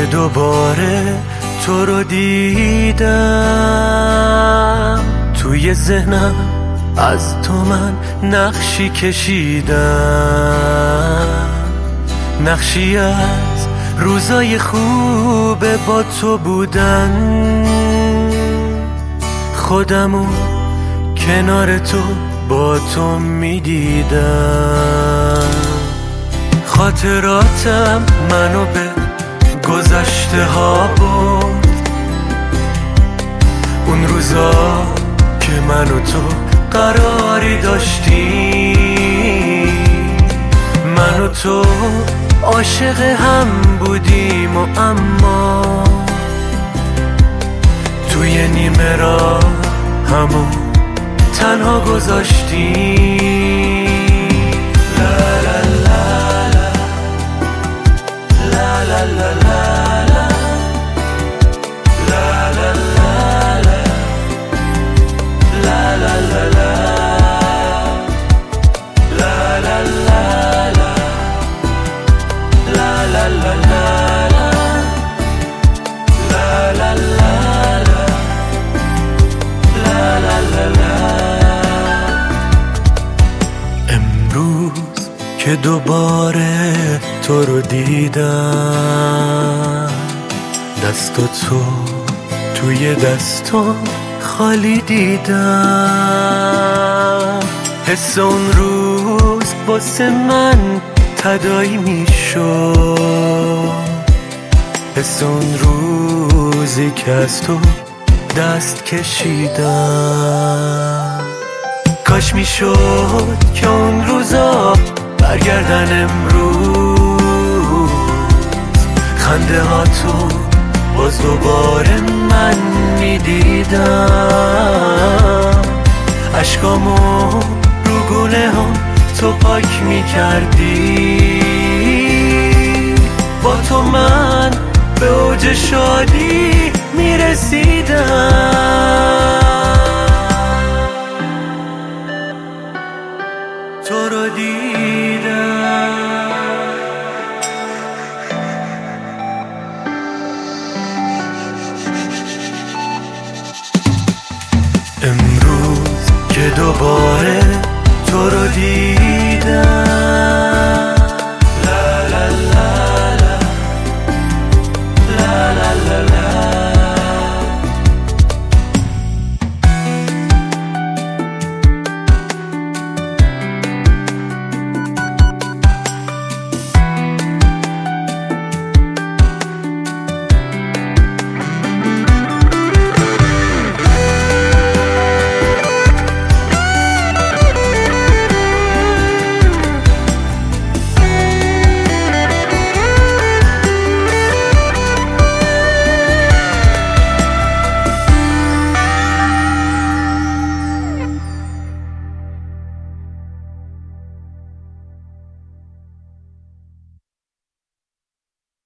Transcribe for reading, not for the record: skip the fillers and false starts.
دوباره تو رو دیدم، توی ذهنم از تو من نقشی کشیدم، نقشی از روزای خوب با تو بودن، خودمو کنار تو با تو میدیدم. خاطراتم منو به گذشته ها برد، اون روزا که من و تو قراری داشتیم، من و تو عاشق هم بودیم و اما توی نیمه راه همو تنها گذاشتیم. لا لا لا لا لا لا لا لا لا لا امروز که دوباره تو رو دیدم، دست تو توی دستم خالی دیدم، حس اون روز واسه من تداعی میشد، حس اون روزی که از تو دست کشیدم. کاش میشد که اون روزا برگردن امروز، خنده ها تو باز دوباره من میدیدم، عشقامو رو گونه هم تو پاک میکردی، با تو من به اوج شادی میرسیدم. تو رو دیدم، امروز که دوباره تو رو دیدم،